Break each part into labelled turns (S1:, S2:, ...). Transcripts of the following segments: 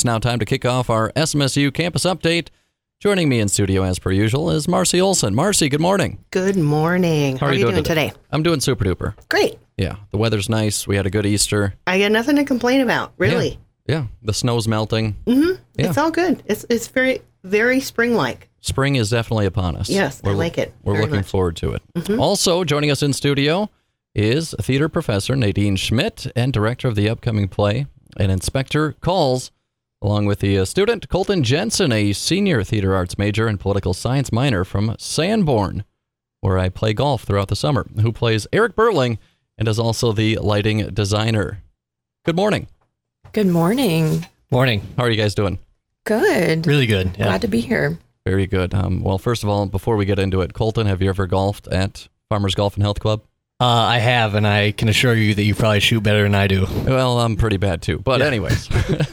S1: It's now time to kick off our SMSU campus update. Joining me in studio as per usual is Marcy Olson. Marcy, good morning.
S2: Good morning. How are you doing today?
S1: I'm doing super duper.
S2: Great.
S1: Yeah, the weather's nice. We had a good Easter.
S2: I got nothing to complain about, really.
S1: Yeah, the snow's melting.
S2: Mm-hmm.
S1: Yeah.
S2: It's all good. It's very, very spring-like.
S1: Spring is definitely upon us.
S2: Yes, I like it.
S1: We're
S2: very
S1: looking
S2: much.
S1: forward to it.
S2: Mhm.
S1: Also, joining us in studio is theater professor Nadine Schmidt and director of the upcoming play, An Inspector Calls, along with the student Colton Jensen, a senior theater arts major and political science minor from Sanborn, where I play golf throughout the summer, who plays Eric Burling and is also the lighting designer. Good morning.
S3: Good morning.
S4: Morning.
S1: How are you guys doing?
S3: Good.
S4: Really good. Yeah.
S3: Glad to be here.
S1: Very good. Well, first of all, before we get into it, Colton, have you ever golfed at Farmers Golf and Health Club?
S4: I have, and I can assure you that you probably shoot better than I do.
S1: Well, I'm pretty bad too. But anyways,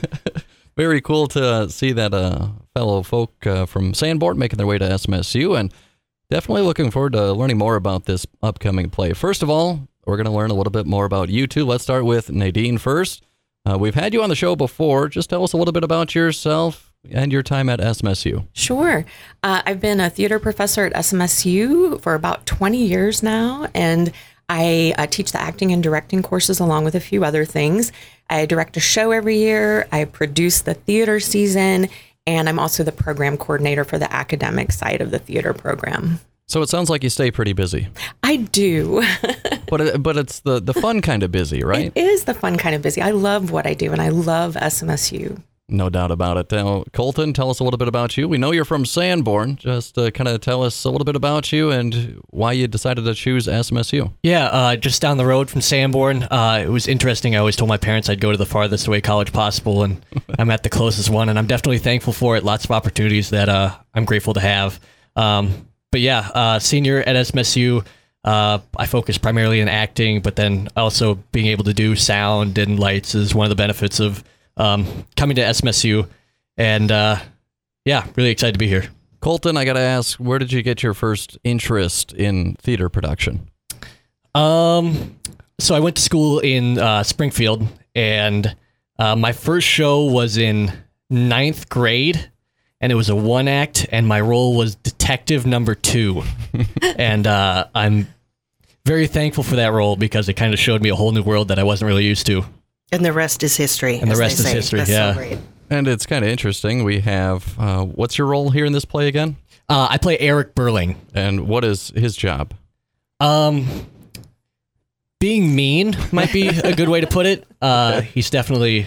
S1: very cool to see that fellow folk from Sanborn making their way to SMSU, and definitely looking forward to learning more about this upcoming play. First of all, we're going to learn a little bit more about you two. Let's start with Nadine first. We've had you on the show before. Just tell us a little bit about yourself and your time at SMSU.
S3: Sure. I've been a theater professor at SMSU for about 20 years now, and I teach the acting and directing courses along with a few other things. I direct a show every year. I produce the theater season, and I'm also the program coordinator for the academic side of the theater program.
S1: So it sounds like you stay pretty busy.
S3: I do.
S1: But it's the fun kind of busy, right?
S3: It is the fun kind of busy. I love what I do, and I love SMSU.
S1: No doubt about it. Now, Colton, tell us a little bit about you. We know you're from Sanborn. Just kind of tell us a little bit about you and why you decided to choose SMSU.
S4: Yeah, just down the road from Sanborn. It was interesting. I always told my parents I'd go to the farthest away college possible, and I'm at the closest one, and I'm definitely thankful for it. Lots of opportunities that I'm grateful to have. But yeah, senior at SMSU. I focus primarily in acting, but then also being able to do sound and lights is one of the benefits of coming to SMSU. And yeah, really excited to be here.
S1: Colton, I got to ask, where did you get your first interest in theater production?
S4: So I went to school in Springfield, and my first show was in 9th grade. And it was a one act, and my role was detective number 2. And I'm very thankful for that role because it kind of showed me a whole new world that I wasn't really used to.
S2: And the rest is history.
S4: And the rest is history,
S2: That's
S4: yeah.
S2: so great.
S1: And it's kind of interesting. We have, what's your role here in this play again?
S4: I play Eric Burling.
S1: And what is his job?
S4: Being mean might be a good way to put it. He's definitely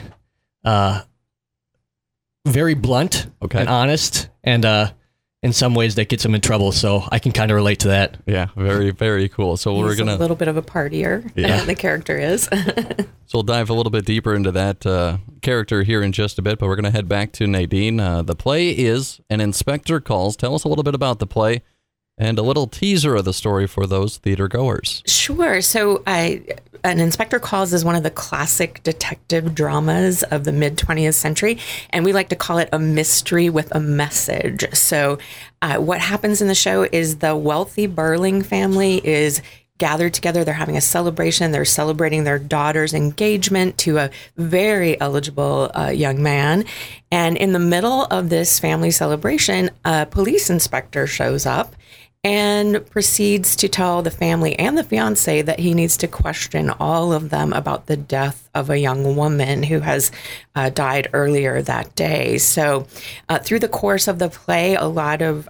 S4: very blunt and honest, and in some ways that gets him in trouble, so I can kind of relate to that.
S1: Yeah, very, very cool. So
S3: He's
S1: we're going
S3: a little bit of a partier, the character is.
S1: So we'll dive a little bit deeper into that character here in just a bit, but we're going to head back to Nadine. The play is An Inspector Calls. Tell us a little bit about the play and a little teaser of the story for those theater goers.
S3: Sure. So An Inspector Calls is one of the classic detective dramas of the mid-20th century, and we like to call it a mystery with a message. So what happens in the show is the wealthy Burling family is gathered together. They're having a celebration. They're celebrating their daughter's engagement to a very eligible young man. And in the middle of this family celebration, a police inspector shows up and proceeds to tell the family and the fiance that he needs to question all of them about the death of a young woman who has died earlier that day. So through the course of the play, a lot of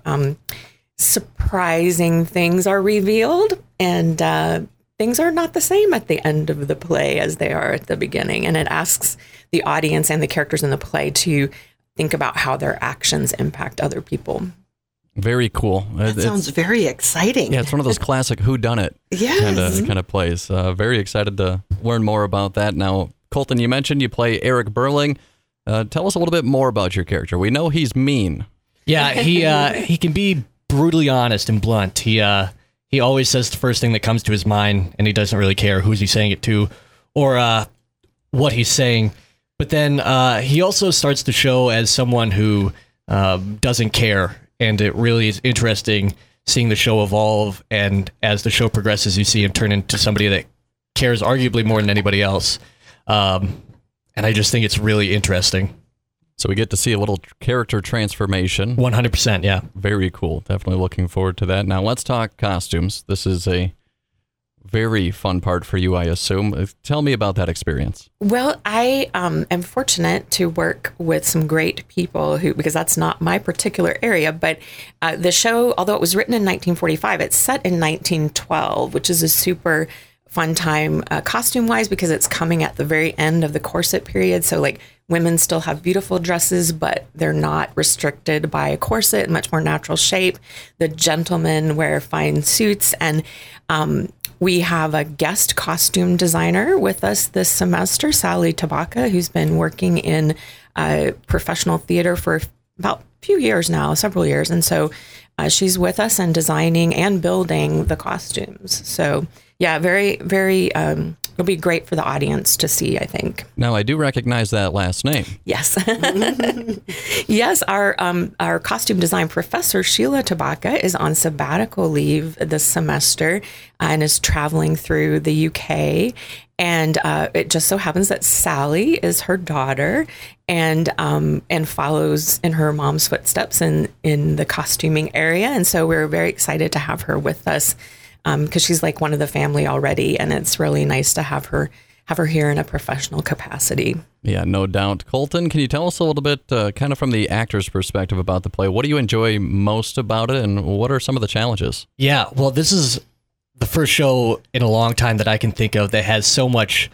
S3: surprising things are revealed, and things are not the same at the end of the play as they are at the beginning. And it asks the audience and the characters in the play to think about how their actions impact other people.
S1: Very cool.
S2: That sounds very exciting.
S1: Yeah, it's one of those classic whodunit kind of plays. Very excited to learn more about that. Now, Colton, you mentioned you play Eric Burling. Tell us a little bit more about your character. We know he's mean.
S4: Yeah, he can be brutally honest and blunt. He always says the first thing that comes to his mind, and he doesn't really care who's he saying it to or what he's saying. But then he also starts to show as someone who doesn't care. And it really is interesting seeing the show evolve. And as the show progresses, you see him turn into somebody that cares arguably more than anybody else. And I just think it's really interesting.
S1: So we get to see a little character transformation.
S4: 100%, yeah.
S1: Very cool. Definitely looking forward to that. Now let's talk costumes. This is a very fun part for you, I assume. Tell me about that experience.
S3: Well, I am fortunate to work with some great people because that's not my particular area, but the show, although it was written in 1945, it's set in 1912, which is a super fun time costume-wise because it's coming at the very end of the corset period. So like women still have beautiful dresses, but they're not restricted by a corset, much more natural shape. The gentlemen wear fine suits, and we have a guest costume designer with us this semester, Sally Tabaka, who's been working in professional theater for about a few years now, several years. And so she's with us and designing and building the costumes. So yeah, very, very, it'll be great for the audience to see, I think.
S1: Now, I do recognize that last name.
S3: Yes. Yes, our costume design professor, Sheila Tabaka, is on sabbatical leave this semester and is traveling through the UK. And it just so happens that Sally is her daughter and follows in her mom's footsteps in the costuming area. And so we're very excited to have her with us because she's like one of the family already. And it's really nice to have her here in a professional capacity.
S1: Yeah, no doubt. Colton, can you tell us a little bit, kind of from the actor's perspective about the play? What do you enjoy most about it, and what are some of the challenges?
S4: Yeah, well, this is the first show in a long time that I can think of that has so much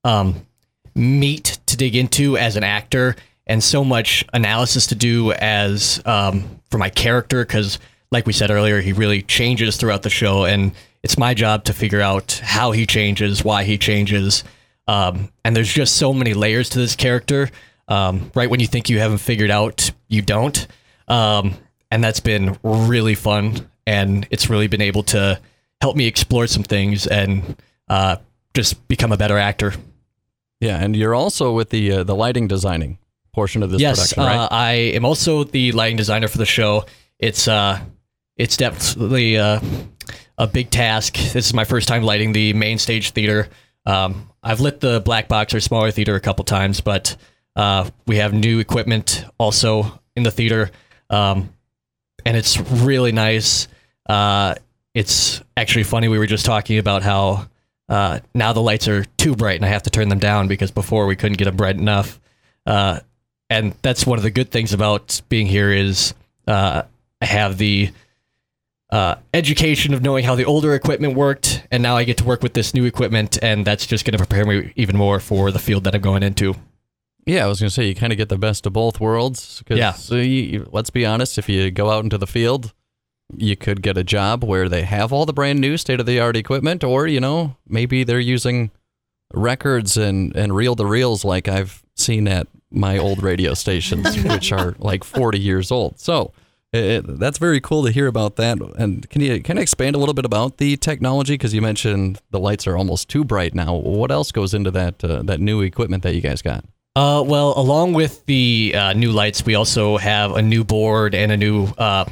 S4: meat to dig into as an actor and so much analysis to do as for my character, because like we said earlier, he really changes throughout the show, and it's my job to figure out how he changes, why he changes. And there's just so many layers to this character. Right when you think you haven't figured out, you don't. And that's been really fun. And it's really been able to help me explore some things and just become a better actor.
S1: Yeah, and you're also with the lighting designing portion of this production, right?
S4: I am also the lighting designer for the show. It's definitely a big task. This is my first time lighting the main stage theater. I've lit the black box or smaller theater a couple times, but we have new equipment also in the theater, and it's really nice. It's actually funny. We were just talking about how now the lights are too bright and I have to turn them down because before we couldn't get them bright enough. And that's one of the good things about being here is I have the education of knowing how the older equipment worked, and now I get to work with this new equipment, and that's just going to prepare me even more for the field that I'm going into.
S1: Yeah, I was going to say, you kind of get the best of both worlds.
S4: Yeah.
S1: Let's be honest, if you go out into the field, you could get a job where they have all the brand new state-of-the-art equipment, or, maybe they're using records and reel-to-reels like I've seen at my old radio stations, which are like 40 years old. So that's very cool to hear about that. And can you kind of expand a little bit about the technology? Because you mentioned the lights are almost too bright now. What else goes into that new equipment that you guys got?
S4: Well, along with the new lights, we also have a new board and a new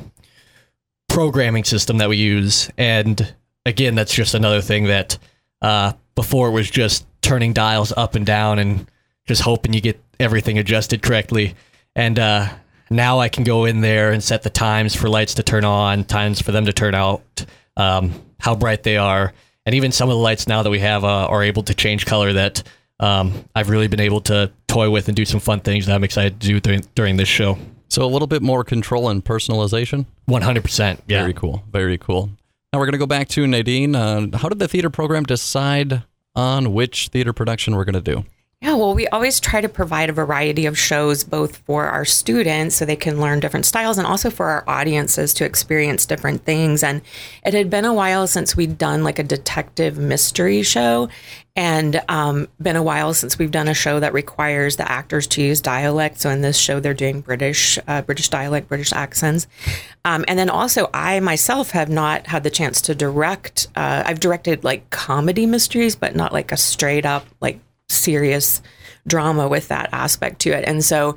S4: programming system that we use. And again, that's just another thing that before it was just turning dials up and down and just hoping you get everything adjusted correctly. And now I can go in there and set the times for lights to turn on, times for them to turn out, how bright they are. And even some of the lights now that we have are able to change color that I've really been able to toy with and do some fun things that I'm excited to do during this show.
S1: So a little bit more control and personalization?
S4: 100%. Yeah.
S1: Very cool. Very cool. Now we're going to go back to Nadine. How did the theater program decide on which theater production we're going to do?
S3: Yeah, well, we always try to provide a variety of shows, both for our students so they can learn different styles and also for our audiences to experience different things. And it had been a while since we'd done like a detective mystery show, and been a while since we've done a show that requires the actors to use dialect. So in this show, they're doing British dialect, British accents. And then also I myself have not had the chance to direct. I've directed like comedy mysteries, but not like a straight up like serious drama with that aspect to it. And so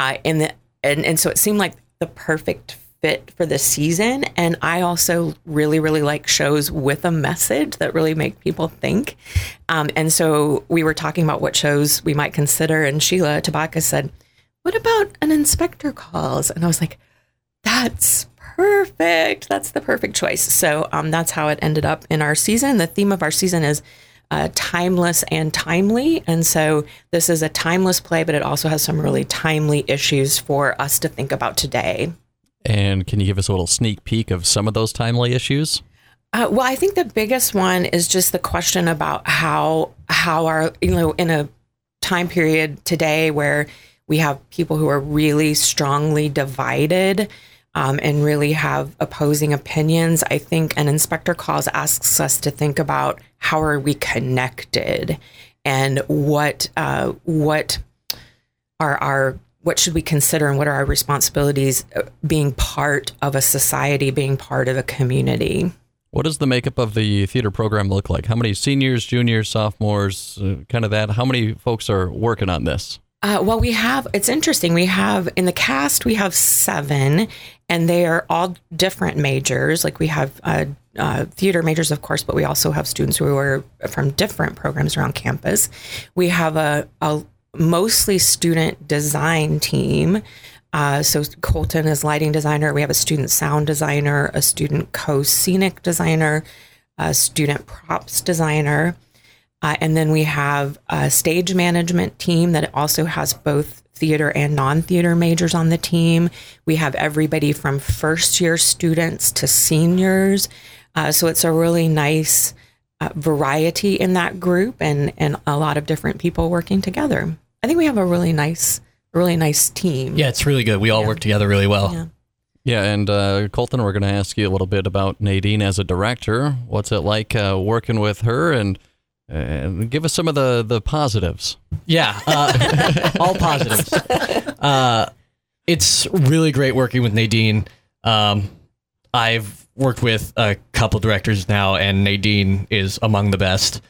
S3: and so it seemed like the perfect fit for the season. And I also really, really like shows with a message that really make people think. And so we were talking about what shows we might consider, and Sheila Tabaka said, what about an inspector calls? And I was like, that's perfect. That's the perfect choice. So that's how it ended up in our season. The theme of our season is timeless and timely. And so this is a timeless play, but it also has some really timely issues for us to think about today.
S1: And can you give us a little sneak peek of some of those timely issues?
S3: Well, I think the biggest one is just the question about how our, in a time period today where we have people who are really strongly divided and really have opposing opinions. I think an Inspector Calls asks us to think about how are we connected and what should we consider and what are our responsibilities being part of a society, being part of a community.
S1: What does the makeup of the theater program look like? How many seniors, juniors, sophomores, kind of that? How many folks are working on this?
S3: Well, it's interesting. We have in the cast, we have 7, and they are all different majors. Like we have theater majors, of course, but we also have students who are from different programs around campus. We have a mostly student design team. So Colton is lighting designer. We have a student sound designer, a student co-scenic designer, a student props designer. And then we have a stage management team that also has both theater and non-theater majors on the team. We have everybody from first-year students to seniors. So it's a really nice variety in that group and a lot of different people working together. I think we have a really nice team.
S4: Yeah, it's really good. We all work together really well.
S3: Yeah.
S1: Yeah, and Colton, we're going to ask you a little bit about Nadine as a director. What's it like working with her, and give us some of the positives.
S4: Yeah, all positives. It's really great working with Nadine. I've worked with a couple directors now, and Nadine is among the best.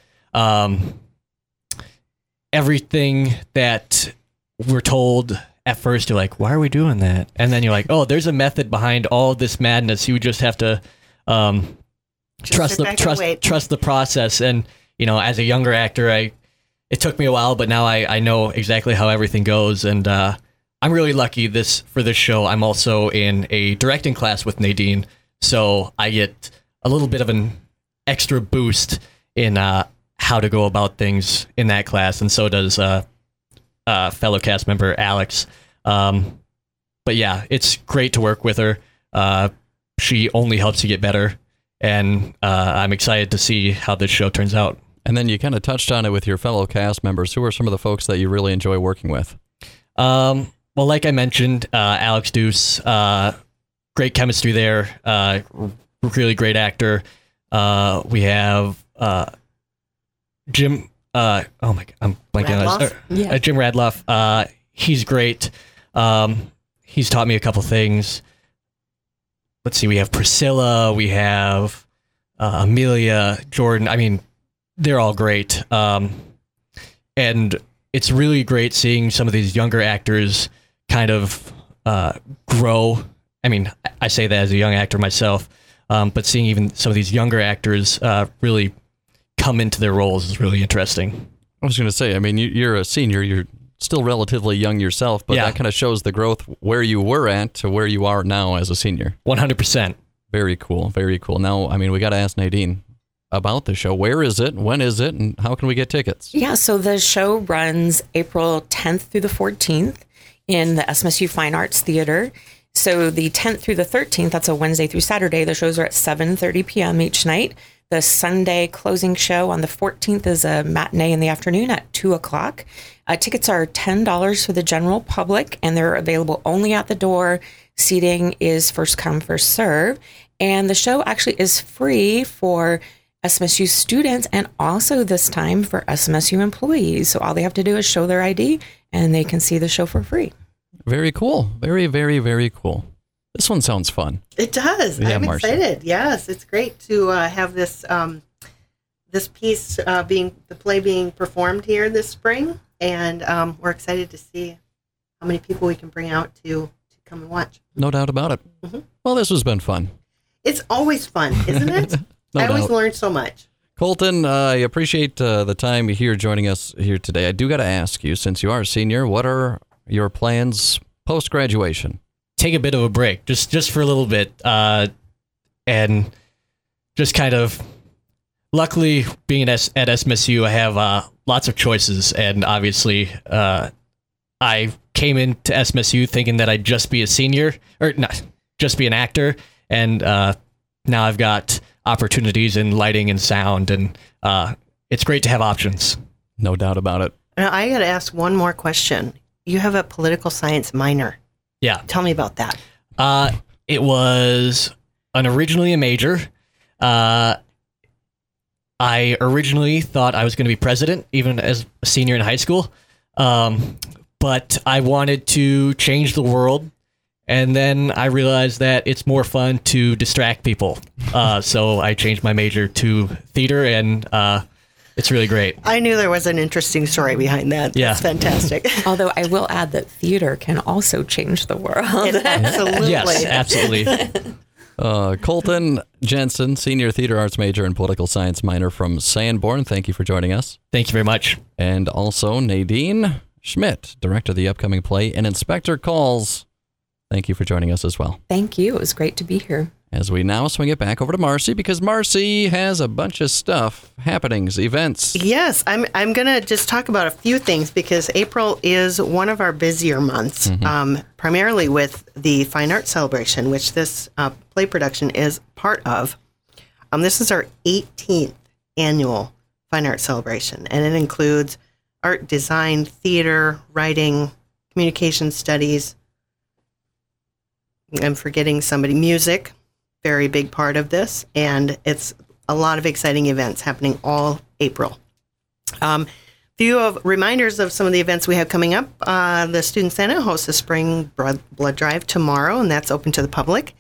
S4: Everything that we're told at first, you're like, why are we doing that? And then you're like, oh, there's a method behind all this madness. You just have to trust the process. And as a younger actor, it took me a while, but now I know exactly how everything goes. And I'm really lucky for this show. I'm also in a directing class with Nadine, so I get a little bit of an extra boost in how to go about things in that class, and so does fellow cast member Alex. But yeah, it's great to work with her. She only helps you get better, and I'm excited to see how this show turns out.
S1: And then you kind of touched on it with your fellow cast members. Who are some of the folks that you really enjoy working with?
S4: Well, like I mentioned, Alex Deuce, great chemistry there. Really great actor. We have Jim. Oh my God, I'm blanking on Jim Radloff. He's great. He's taught me a couple things. Let's see. We have Priscilla. We have Amelia, Jordan. I mean, they're all great. And it's really great seeing some of these younger actors kind of grow. I mean, I say that as a young actor myself, but seeing even some of these younger actors really come into their roles is really interesting.
S1: I was going to say, I mean, you're a senior, you're still relatively young yourself, but that kind of shows the growth where you were at to where you are now as a senior.
S4: 100%.
S1: Very cool. Very cool. Now, I mean, we got to ask Nadine about the show. Where is it? When is it? And how can we get tickets?
S3: Yeah, so the show runs April 10th through the 14th in the SMSU Fine Arts Theater. So the 10th through the 13th, that's a Wednesday through Saturday. The shows are at 7:30 p.m. each night. The Sunday closing show on the 14th is a matinee in the afternoon at 2 o'clock. Tickets are $10 for the general public, and they're available only at the door. Seating is first come, first serve. And the show actually is free for SMSU students and also this time for SMSU employees. So all they have to do is show their ID and they can see the show for free.
S1: Very cool. Very, very, very cool. This one sounds fun.
S2: It does.
S1: Yeah,
S2: I'm
S1: Marcia.
S2: excited. Yes, it's great to have this this piece the play being performed here this spring, and we're excited to see how many people we can bring out to come and watch.
S1: No doubt about it.
S2: Mm-hmm.
S1: Well, this has been fun.
S2: It's always fun, isn't it?
S1: No
S2: I always
S1: doubt.
S2: learn so much.
S1: Colton, I appreciate the time here joining us here today. I do got to ask you, since you are a senior, what are your plans post-graduation?
S4: Take a bit of a break, just for a little bit, and just kind of. Luckily, being at SMSU, I have lots of choices, and obviously, I came into SMSU thinking that I'd just be a senior, or not, just be an actor, and now I've got opportunities in lighting and sound, and it's great to have options.
S1: No doubt about it.
S2: Now, I got to ask one more question. You have a political science minor.
S4: Yeah.
S2: Tell me about that.
S4: It was originally a major. I originally thought I was going to be president, even as a senior in high school. But I wanted to change the world. And then I realized that it's more fun to distract people. So I changed my major to theater, and it's really great.
S2: I knew there was an interesting story behind that.
S4: Yeah.
S2: That's fantastic.
S3: Although I will add that theater can also change the world.
S2: Absolutely.
S4: Yes, absolutely.
S1: Colton Jensen, senior theater arts major and political science minor from Sanborn. Thank you for joining us.
S4: Thank you very much.
S1: And also Nadine Schmidt, director of the upcoming play, and Inspector Calls. Thank you for joining us as well.
S3: Thank you. It was great to be here.
S1: As we now swing it back over to Marcy, because Marcy has a bunch of stuff, happenings, events.
S2: Yes, I'm going to just talk about a few things because April is one of our busier months, primarily with the Fine Arts Celebration, which this play production is part of. This is our 18th annual Fine Arts Celebration, and it includes art, design, theater, writing, communication studies. I'm forgetting somebody, music. Very big part of this, and it's a lot of exciting events happening all April. Few of reminders of some of the events we have coming up. The Student Senate hosts a spring blood drive tomorrow, and that's open to the public.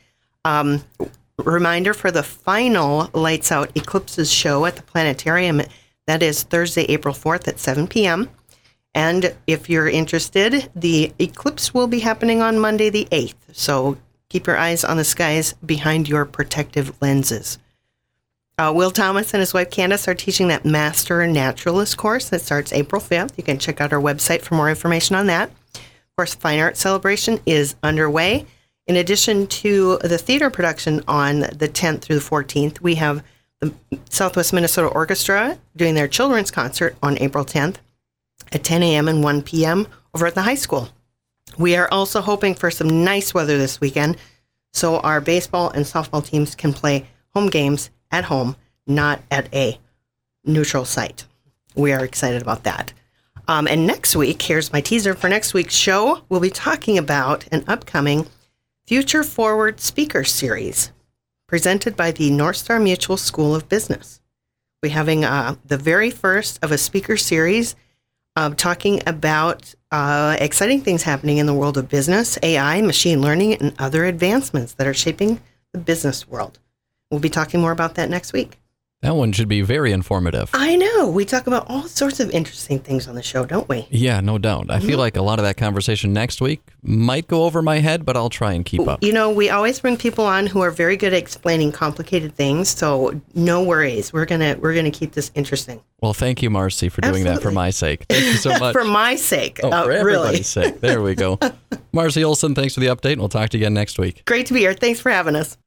S2: Reminder for the final Lights Out Eclipses show at the planetarium. That is Thursday, April 4th at 7 p.m. And if you're interested, the eclipse will be happening on Monday the 8th. So keep your eyes on the skies behind your protective lenses. Will Thomas and his wife Candace are teaching that Master Naturalist course that starts April 5th. You can check out our website for more information on that. Of course, Fine Arts Celebration is underway. In addition to the theater production on the 10th through the 14th, we have the Southwest Minnesota Orchestra doing their children's concert on April 10th at 10 a.m. and 1 p.m. over at the high school. We are also hoping for some nice weather this weekend, so our baseball and softball teams can play home games at home, not at a neutral site. We are excited about that. And next week, here's my teaser for next week's show. We'll be talking about an upcoming Future Forward Speaker Series presented by the North Star Mutual School of Business. We're having the very first of a speaker series talking about exciting things happening in the world of business, AI, machine learning, and other advancements that are shaping the business world. We'll be talking more about that next week.
S1: That one should be very informative.
S2: I know. We talk about all sorts of interesting things on the show, don't we?
S1: Yeah, no doubt. I feel like a lot of that conversation next week might go over my head, but I'll try and keep up.
S2: You know, we always bring people on who are very good at explaining complicated things, so no worries. We're gonna keep this interesting.
S1: Well, thank you, Marcy, for doing that for my sake. Thank you so much.
S2: For my sake.
S1: For
S2: really.
S1: everybody's sake. There we go. Marcy Olson, thanks for the update, and we'll talk to you again next week.
S2: Great to be here. Thanks for having us.